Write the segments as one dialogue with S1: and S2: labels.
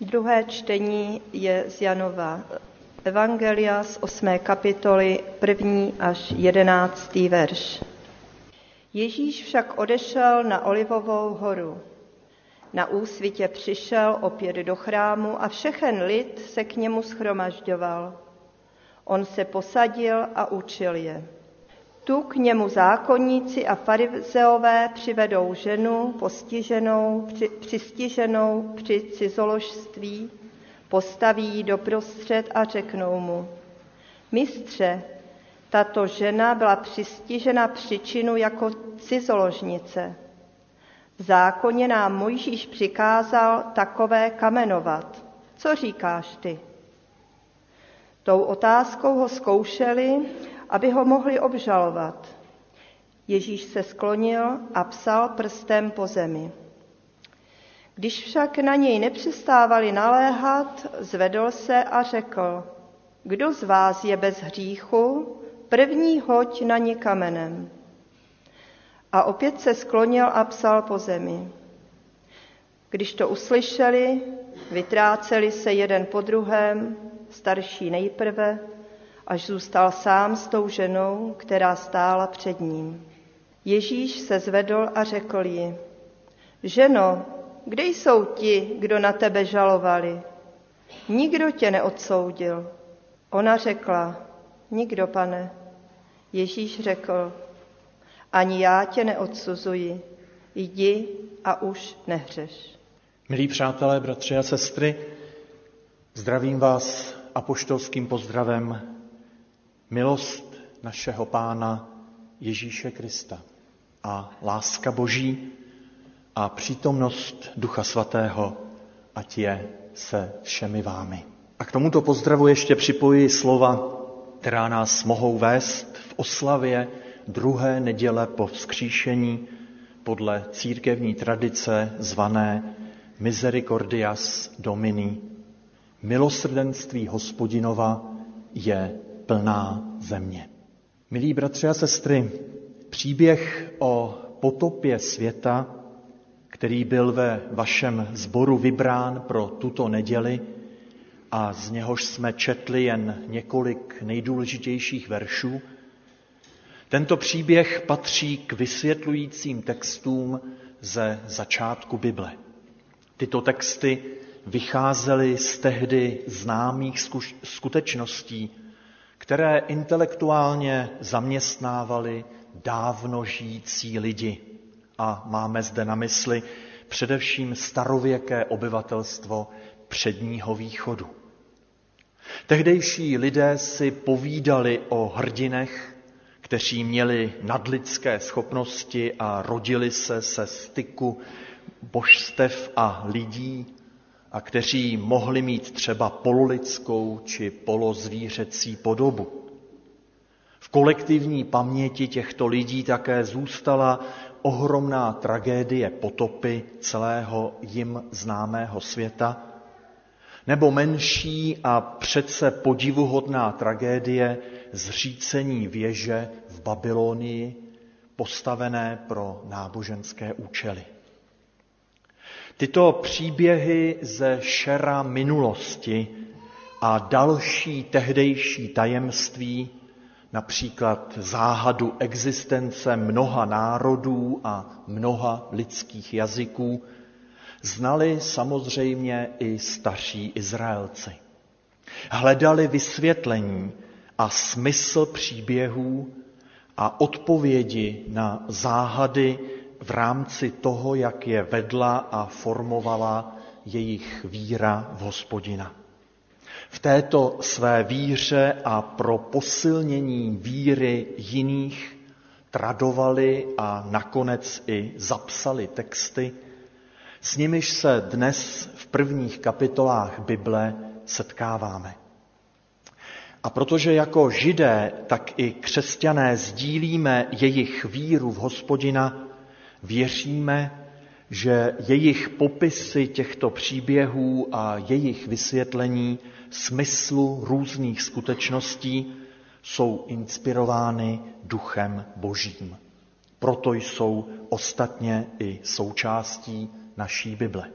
S1: Druhé čtení je z Janova Evangelia z 8. kapitoly 1. až 11. verš. Ježíš však odešel na Olivovou horu. Na úsvitě přišel opět do chrámu a všechen lid se k němu shromažďoval. On se posadil a učil je. Tu k němu zákonníci a farizeové přivedou ženu přistiženou při cizoložství, postaví ji doprostřed a řeknou mu: Mistře, tato žena byla přistižena při činu jako cizoložnice. V zákoně nám Mojžíš přikázal takové kamenovat. Co říkáš ty? Tou otázkou ho zkoušeli, aby ho mohli obžalovat. Ježíš se sklonil a psal prstem po zemi. Když však na něj nepřestávali naléhat, zvedl se a řekl: Kdo z vás je bez hříchu, první hoď na ni kamenem. A opět se sklonil a psal po zemi. Když to uslyšeli, vytráceli se jeden po druhém, starší nejprve, až zůstal sám s tou ženou, která stála před ním. Ježíš se zvedl a řekl jí: Ženo, kde jsou ti, kdo na tebe žalovali? Nikdo tě neodsoudil. Ona řekla: Nikdo, Pane. Ježíš řekl: Ani já tě neodsuzuji. Jdi a už nehřeš.
S2: Milí přátelé, bratři a sestry, zdravím vás apoštolským pozdravem. Milost našeho Pána Ježíše Krista a láska Boží a přítomnost Ducha Svatého, ať je se všemi vámi. A k tomuto pozdravu ještě připojuji slova, která nás mohou vést v oslavě druhé neděle po vzkříšení podle církevní tradice zvané Misericordias Domini. Milosrdenství Hospodinova je plná země. Milí bratři a sestry, příběh o potopě světa, který byl ve vašem sboru vybrán pro tuto neděli a z něhož jsme četli jen několik nejdůležitějších veršů, tento příběh patří k vysvětlujícím textům ze začátku Bible. Tyto texty vycházely z tehdy známých skutečností, které intelektuálně zaměstnávaly dávno žijící lidi. A máme zde na mysli především starověké obyvatelstvo Předního východu. Tehdejší lidé si povídali o hrdinech, kteří měli nadlidské schopnosti a rodili se styku božstev a lidí a kteří mohli mít třeba pololidskou či polozvířecí podobu. V kolektivní paměti těchto lidí také zůstala ohromná tragédie potopy celého jim známého světa, nebo menší a přece podivuhodná tragédie zřícení věže v Babylonii, postavené pro náboženské účely. Tyto příběhy ze šera minulosti a další tehdejší tajemství, například záhadu existence mnoha národů a mnoha lidských jazyků, znali samozřejmě i staří Izraelci. Hledali vysvětlení a smysl příběhů a odpovědi na záhady v rámci toho, jak je vedla a formovala jejich víra v Hospodina. V této své víře a pro posilnění víry jiných tradovali a nakonec i zapsali texty, s nimiž se dnes v prvních kapitolách Bible setkáváme. A protože jako Židé, tak i křesťané sdílíme jejich víru v Hospodina, věříme, že jejich popisy těchto příběhů a jejich vysvětlení smyslu různých skutečností jsou inspirovány Duchem Božím. Proto jsou ostatně i součástí naší Bible.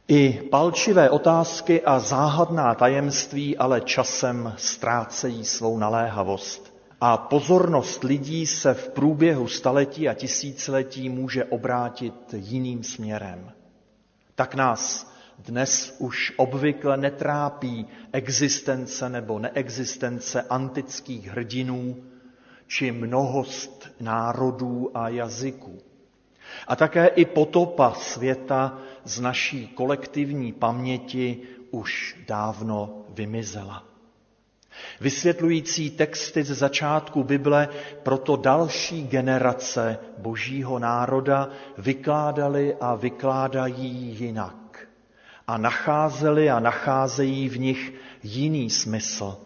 S2: I palčivé otázky a záhadná tajemství ale časem ztrácejí svou naléhavost a pozornost lidí se v průběhu staletí a tisíciletí může obrátit jiným směrem. Tak nás dnes už obvykle netrápí existence nebo neexistence antických hrdinů či mnohost národů a jazyků. A také i potopa světa z naší kolektivní paměti už dávno vymizela. Vysvětlující texty ze začátku Bible proto další generace božího národa vykládaly a vykládají jinak. A nacházeli a nacházejí v nich jiný smysl.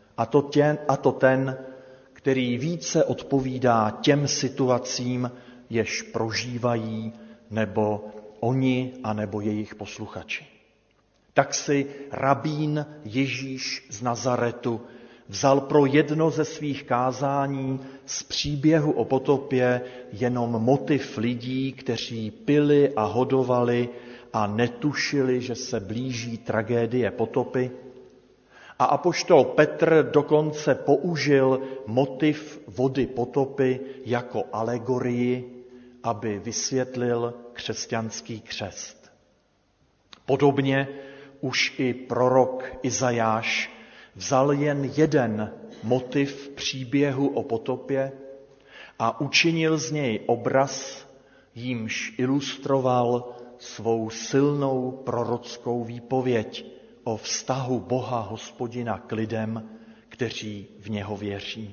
S2: A to ten, který více odpovídá těm situacím, jež prožívají nebo oni, anebo jejich posluchači. Tak si rabín Ježíš z Nazaretu vzal pro jedno ze svých kázání z příběhu o potopě jenom motiv lidí, kteří pili a hodovali a netušili, že se blíží tragédie potopy. A apoštol Petr dokonce použil motiv vody potopy jako alegorii, aby vysvětlil křesťanský křest. Podobně už i prorok Izajáš vzal jen jeden motiv příběhu o potopě a učinil z něj obraz, jímž ilustroval svou silnou prorockou výpověď o vztahu Boha Hospodina k lidem, kteří v něho věří.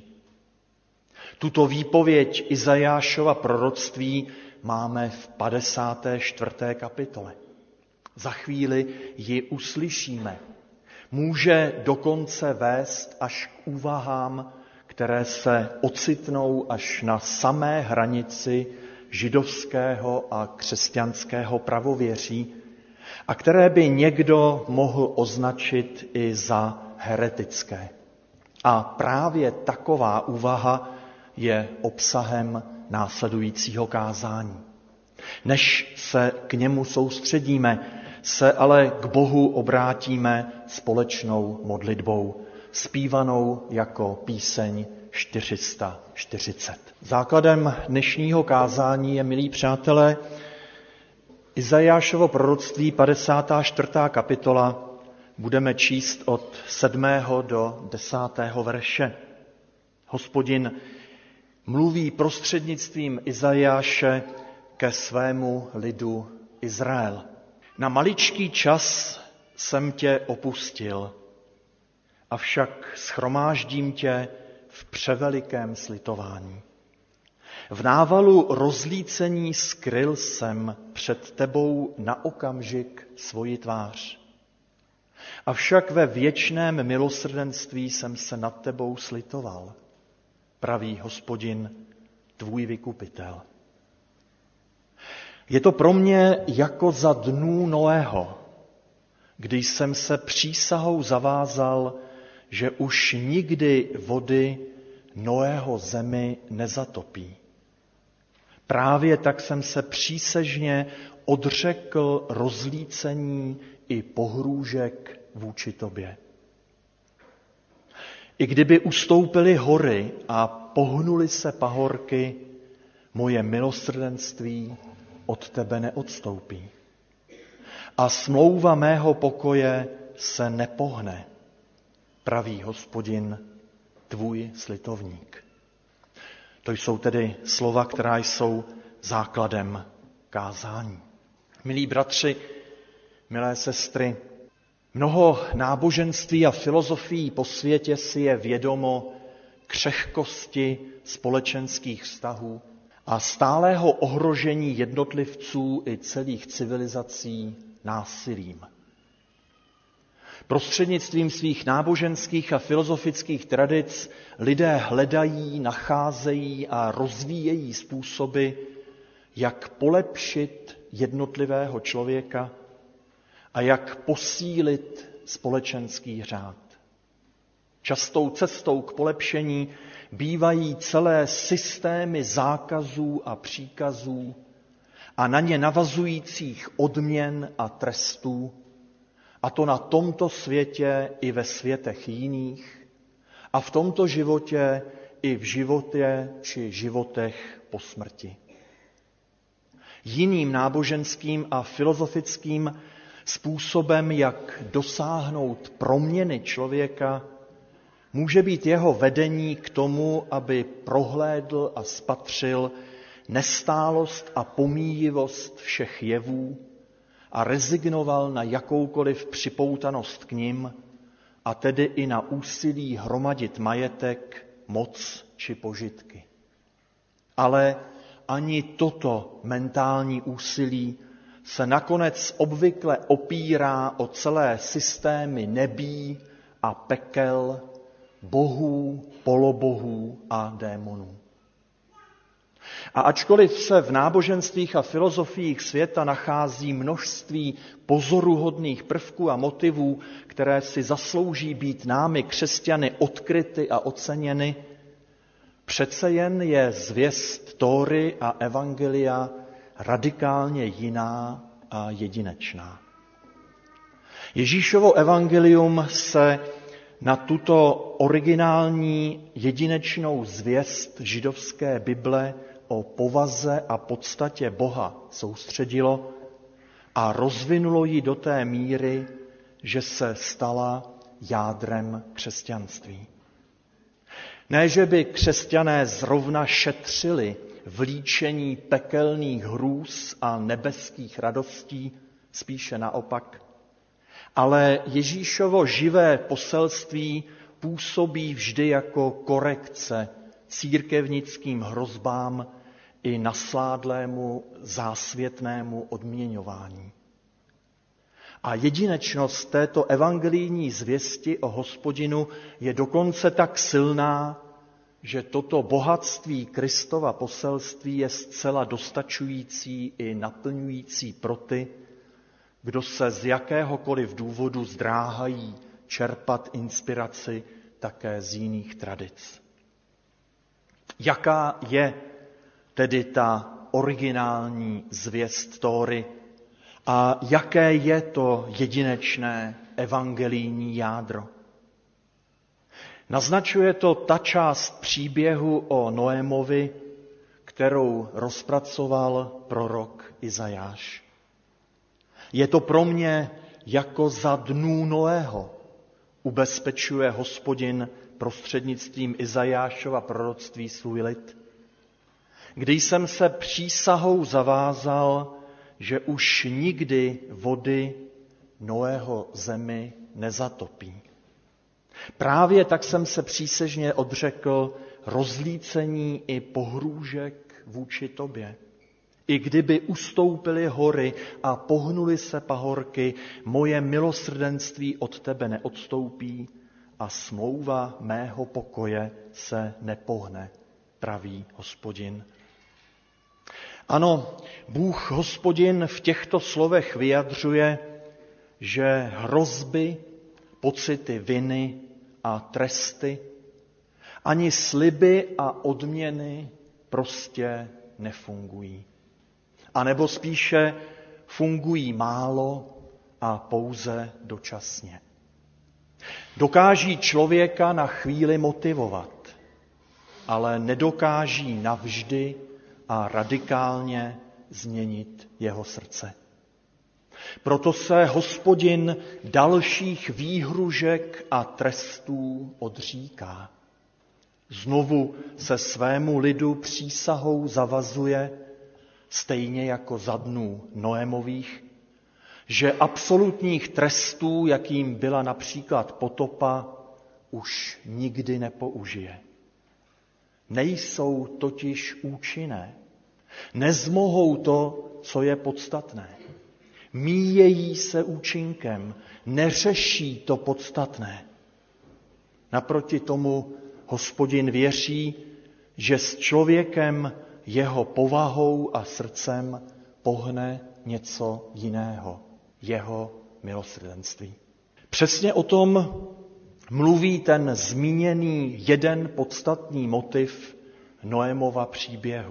S2: Tuto výpověď Izajášova proroctví máme v 54. kapitole. Za chvíli ji uslyšíme. Může dokonce vést až k úvahám, které se ocitnou až na samé hranici židovského a křesťanského pravověří a které by někdo mohl označit i za heretické. A právě taková úvaha je obsahem následujícího kázání. Než se k němu soustředíme, se ale k Bohu obrátíme společnou modlitbou, zpívanou jako píseň 440. Základem dnešního kázání je, milí přátelé, Izajášovo proroctví 54. kapitola. Budeme číst od 7. do 10. verše. Hospodin mluví prostřednictvím Izajáše ke svému lidu Izrael. Na maličký čas jsem tě opustil, avšak shromáždím tě v převelikém slitování. V návalu rozlícení skryl jsem před tebou na okamžik svoji tvář. Avšak ve věčném milosrdenství jsem se nad tebou slitoval, praví Hospodin, tvůj vykupitel. Je to pro mě jako za dnů Noého, když jsem se přísahou zavázal, že už nikdy vody Noého zemi nezatopí. Právě tak jsem se přísežně odřekl rozlícení i pohrůžek vůči tobě. I kdyby ustoupily hory a pohnuly se pahorky, moje milosrdenství od tebe neodstoupí. A smlouva mého pokoje se nepohne, praví Hospodin, tvůj slitovník. To jsou tedy slova, která jsou základem kázání. Milí bratři, milé sestry, mnoho náboženství a filozofií po světě si je vědomo křehkosti společenských vztahů a stálého ohrožení jednotlivců i celých civilizací násilím. Prostřednictvím svých náboženských a filozofických tradic lidé hledají, nacházejí a rozvíjejí způsoby, jak polepšit jednotlivého člověka a jak posílit společenský řád. Častou cestou k polepšení bývají celé systémy zákazů a příkazů a na ně navazujících odměn a trestů, a to na tomto světě i ve světech jiných, a v tomto životě i v životě či životech po smrti. Jiným náboženským a filozofickým způsobem, jak dosáhnout proměny člověka, může být jeho vedení k tomu, aby prohlédl a spatřil nestálost a pomíjivost všech jevů a rezignoval na jakoukoliv připoutanost k nim, a tedy i na úsilí hromadit majetek, moc či požitky. Ale ani toto mentální úsilí se nakonec obvykle opírá o celé systémy nebí a pekel, bohů, polobohů a démonů. A ačkoliv se v náboženstvích a filozofiích světa nachází množství pozoruhodných prvků a motivů, které si zaslouží být námi křesťany odkryty a oceněny, přece jen je zvěst Tóry a evangelia radikálně jiná a jedinečná. Ježíšovo evangelium se na tuto originální jedinečnou zvěst židovské Bible o povaze a podstatě Boha soustředilo a rozvinulo ji do té míry, že se stala jádrem křesťanství. Ne, že by křesťané zrovna šetřili v líčení pekelných hrůz a nebeských radostí, spíše naopak, ale Ježíšovo živé poselství působí vždy jako korekce církevnickým hrozbám i nasládlému zásvětnému odměňování. A jedinečnost této evangelijní zvěsti o Hospodinu je dokonce tak silná, že toto bohatství Kristova poselství je zcela dostačující i naplňující pro ty, kdo se z jakéhokoliv důvodu zdráhají čerpat inspiraci také z jiných tradic. Jaká je tedy ta originální zvěst Tóry a jaké je to jedinečné evangelijní jádro? Naznačuje to ta část příběhu o Noémovi, kterou rozpracoval prorok Izajáš. Je to pro mě jako za dnů Noého, ubezpečuje Hospodin prostřednictvím Izajášova proroctví svůj lid. Kdy jsem se přísahou zavázal, že už nikdy vody Noého zemi nezatopí. Právě tak jsem se přísežně odřekl rozlícení i pohrůžek vůči tobě. I kdyby ustoupily hory a pohnuly se pahorky, moje milosrdenství od tebe neodstoupí a smlouva mého pokoje se nepohne, praví Hospodin. Ano, Bůh Hospodin v těchto slovech vyjadřuje, že hrozby, pocity viny a tresty, ani sliby a odměny prostě nefungují. A nebo spíše fungují málo a pouze dočasně. Dokáží člověka na chvíli motivovat, ale nedokáží navždy a radikálně změnit jeho srdce. Proto se Hospodin dalších výhružek a trestů odříká. Znovu se svému lidu přísahou zavazuje, stejně jako za dnů Noémových, že absolutních trestů, jakým byla například potopa, už nikdy nepoužije. Nejsou totiž účinné. Nezmohou to, co je podstatné. Míjejí se účinkem, neřeší to podstatné. Naproti tomu Hospodin věří, že s člověkem, jeho povahou a srdcem pohne něco jiného, jeho milosrdenství. Přesně o tom mluví ten zmíněný jeden podstatný motiv Noémova příběhu.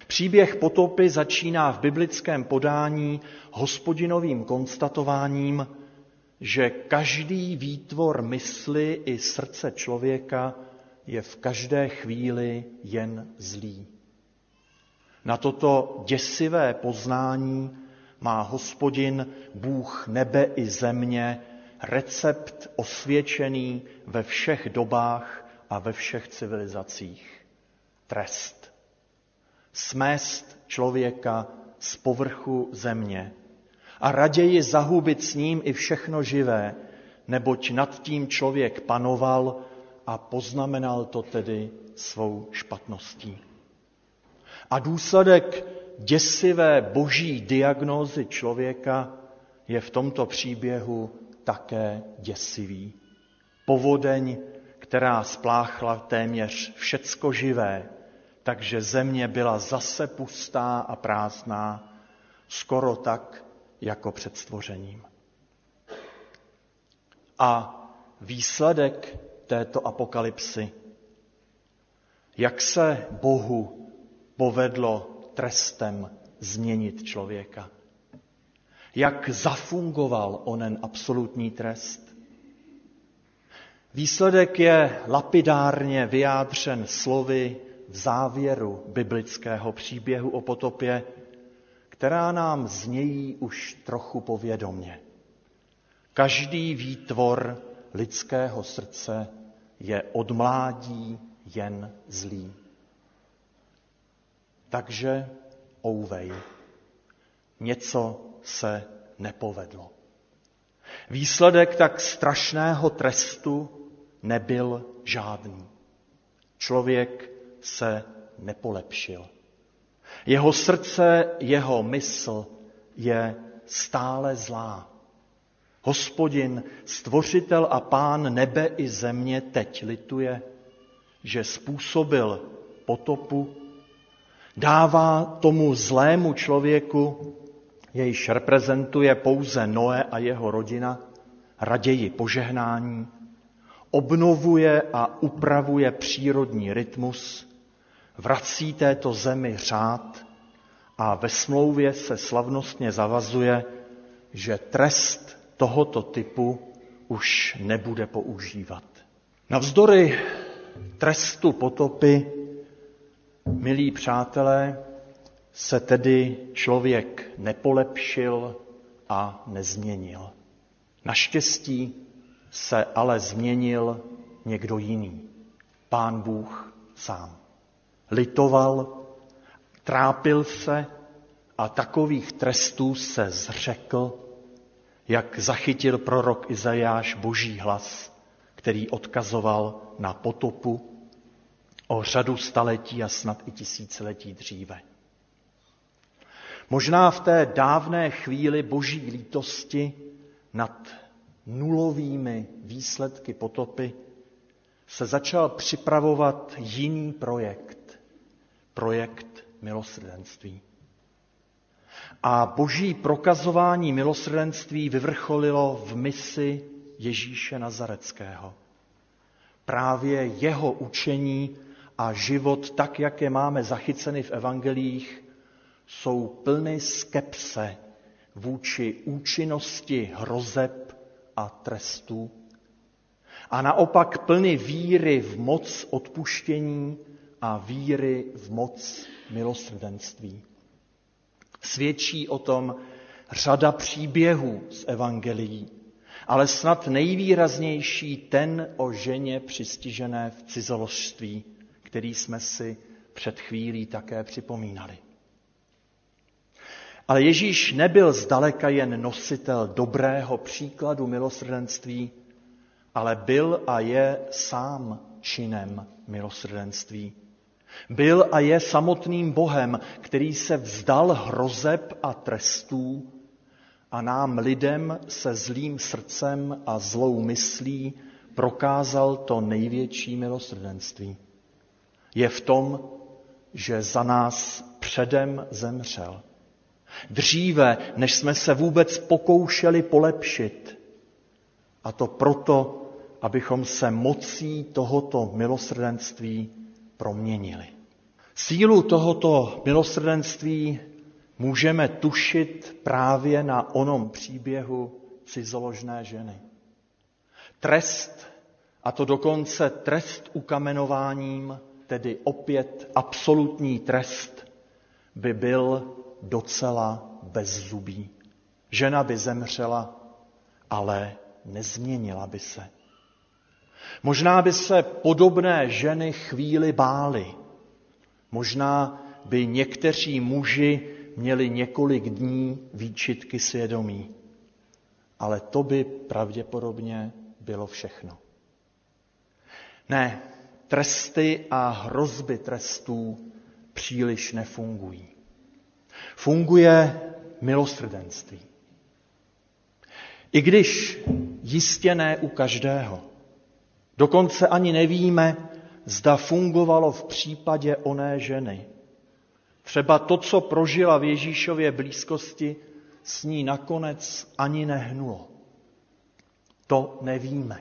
S2: Příběh potopy začíná v biblickém podání Hospodinovým konstatováním, že každý výtvor mysli i srdce člověka je v každé chvíli jen zlý. Na toto děsivé poznání má Hospodin, Bůh nebe i země, recept osvědčený ve všech dobách a ve všech civilizacích. Trest. Smést člověka z povrchu země a raději zahubit s ním i všechno živé, neboť nad tím člověk panoval a poznamenal to tedy svou špatností. A důsledek děsivé boží diagnózy člověka je v tomto příběhu také děsivý. Povodeň, která spláchla téměř všecko živé, takže země byla zase pustá a prázdná, skoro tak, jako před stvořením. A výsledek této apokalypsy, jak se Bohu povedlo trestem změnit člověka. Jak zafungoval onen absolutní trest. Výsledek je lapidárně vyjádřen slovy v závěru biblického příběhu o potopě, která nám znějí už trochu povědomě. Každý výtvor lidského srdce je od mládí jen zlý. Takže ouvej, něco se nepovedlo. Výsledek tak strašného trestu nebyl žádný. Člověk se nepolepšil. Jeho srdce, jeho mysl je stále zlá. Hospodin, stvořitel a pán nebe i země teď lituje, že způsobil potopu, dává tomu zlému člověku, jejž reprezentuje pouze Noé a jeho rodina, raději požehnání, obnovuje a upravuje přírodní rytmus, vrací této zemi řád a ve smlouvě se slavnostně zavazuje, že trest tohoto typu už nebude používat. Navzdory trestu potopy, milí přátelé, se tedy člověk nepolepšil a nezměnil. Naštěstí se ale změnil někdo jiný, Pán Bůh sám. Litoval, trápil se a takových trestů se zřekl, jak zachytil prorok Izajáš boží hlas, který odkazoval na potopu o řadu staletí a snad i tisíciletí dříve. Možná v té dávné chvíli boží lítosti nad nulovými výsledky potopy se začal připravovat jiný projekt milosrdenství. A boží prokazování milosrdenství vyvrcholilo v misi Ježíše Nazareckého. Právě jeho učení a život, tak jak je máme zachyceny v evangelích, jsou plny skepse vůči účinnosti hrozeb a trestů a naopak plny víry v moc odpuštění a víry v moc milosrdenství. Svědčí o tom řada příběhů z evangelií, ale snad nejvýraznější ten o ženě přistižené v cizoložství, který jsme si před chvílí také připomínali. Ale Ježíš nebyl zdaleka jen nositel dobrého příkladu milosrdenství, ale byl a je sám činem milosrdenství. Byl a je samotným Bohem, který se vzdal hrozeb a trestů a nám lidem se zlým srdcem a zlou myslí prokázal to největší milosrdenství. Je v tom, že za nás předem zemřel. Dříve, než jsme se vůbec pokoušeli polepšit. A to proto, abychom se mocí tohoto milosrdenství proměnili. Sílu tohoto milosrdenství můžeme tušit právě na onom příběhu cizoložné ženy. Trest, a to dokonce trest ukamenováním, tedy opět absolutní trest, by byl docela bezzubý. Žena by zemřela, ale nezměnila by se. Možná by se podobné ženy chvíli bály. Možná by někteří muži měli několik dní výčitky svědomí. Ale to by pravděpodobně bylo všechno. Ne, tresty a hrozby trestů příliš nefungují. Funguje milosrdenství. I když jistě ne u každého. Dokonce ani nevíme, zda fungovalo v případě oné ženy. Třeba to, co prožila v Ježíšově blízkosti, s ní nakonec ani nehnulo. To nevíme.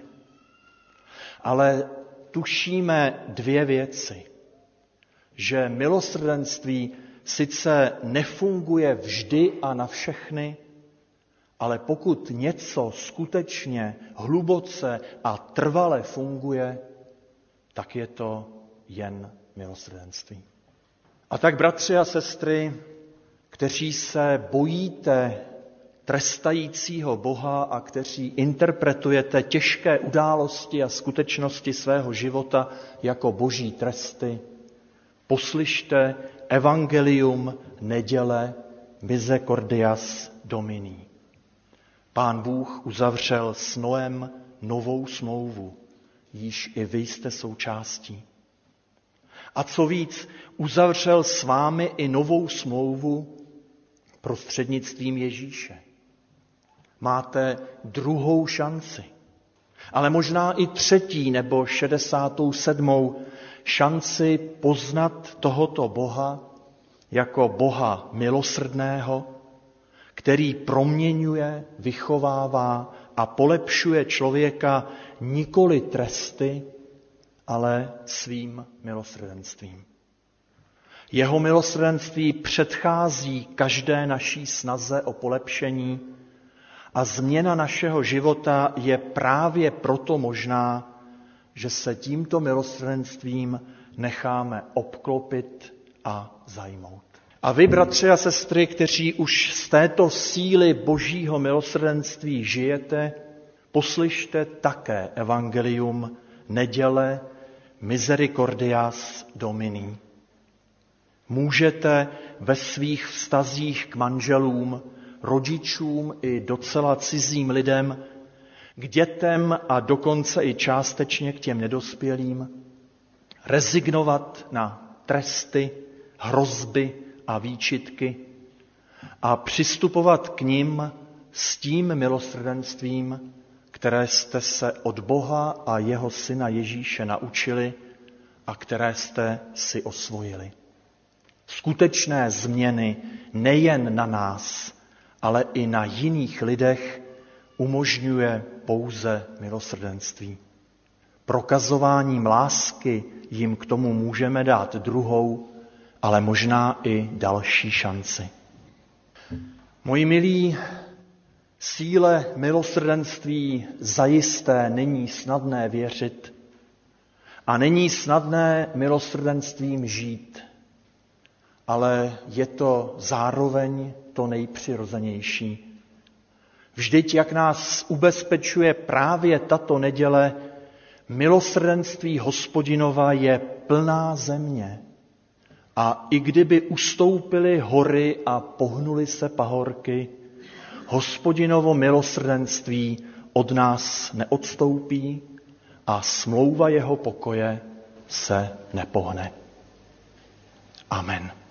S2: Ale tušíme dvě věci. Že milosrdenství sice nefunguje vždy a na všechny, ale pokud něco skutečně hluboce a trvale funguje, tak je to jen milosrdenství. A tak, bratři a sestry, kteří se bojíte trestajícího Boha a kteří interpretujete těžké události a skutečnosti svého života jako boží tresty, poslyšte evangelium neděle Misericordias Domini. Pán Bůh uzavřel s Noem novou smlouvu, jíž i vy jste součástí. A co víc, uzavřel s vámi i novou smlouvu prostřednictvím Ježíše. Máte druhou šanci, ale možná i třetí nebo 67. šanci poznat tohoto Boha jako Boha milosrdného, který proměňuje, vychovává a polepšuje člověka nikoli tresty, ale svým milosrdenstvím. Jeho milosrdenství předchází každé naší snaze o polepšení a změna našeho života je právě proto možná, že se tímto milosrdenstvím necháme obklopit a zajmout. A vy, bratři a sestry, kteří už z této síly božího milosrdenství žijete, poslyšte také evangelium neděle Misericordias Domini. Můžete ve svých vztazích k manželům, rodičům i docela cizím lidem, k dětem a dokonce i částečně k těm nedospělým, rezignovat na tresty, hrozby a výčitky a přistupovat k nim s tím milosrdenstvím, které jste se od Boha a jeho syna Ježíše naučili a které jste si osvojili. Skutečné změny nejen na nás, ale i na jiných lidech umožňuje pouze milosrdenství. Prokazováním lásky jim k tomu můžeme dát druhou, ale možná i další šanci. Moji milí, síle milosrdenství zajisté není snadné věřit a není snadné milosrdenstvím žít, ale je to zároveň to nejpřirozenější. Vždyť, jak nás ubezpečuje právě tato neděle, milosrdenství Hospodinova je plná země. A i kdyby ustoupily hory a pohnuly se pahorky, Hospodinovo milosrdenství od nás neodstoupí a smlouva jeho pokoje se nepohne. Amen.